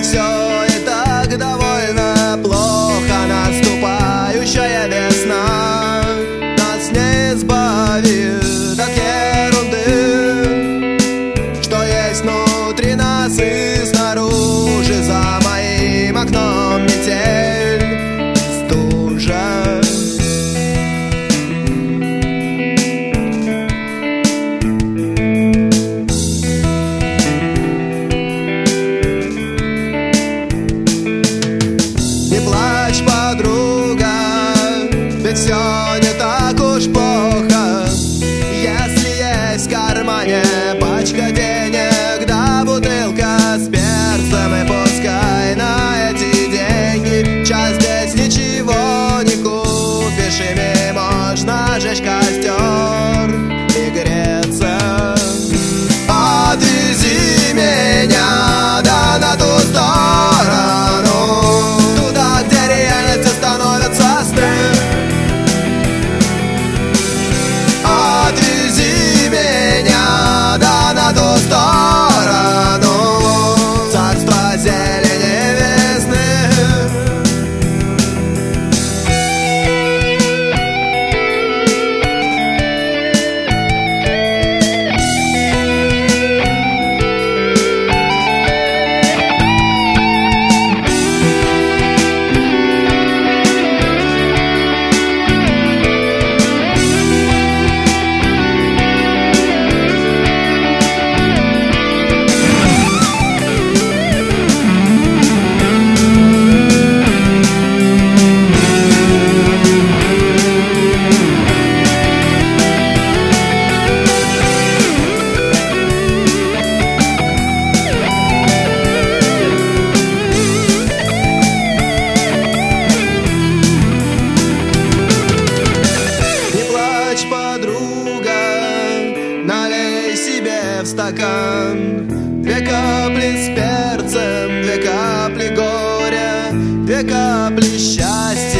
все и так довольно плохо. Наступающая весна нас не избавит от ерунды, что есть внутри нас и снаружи. За моим окном метель, стужа. Не плачь, подруга, ведь все не так уж плохо. Если есть в кармане пачка денег да бутылка с перцем, и пускай на эти деньги час здесь ничего не купишь. Ими можно жечь костер и греться. Отвези меня да на ту сторону, туда, где реальностью становится стыд. Отвези меня да на ту сторону, царство зелени весны. Подруга, налей себе в стакан 2 капли с перцем, 2 капли горя, 2 капли счастья.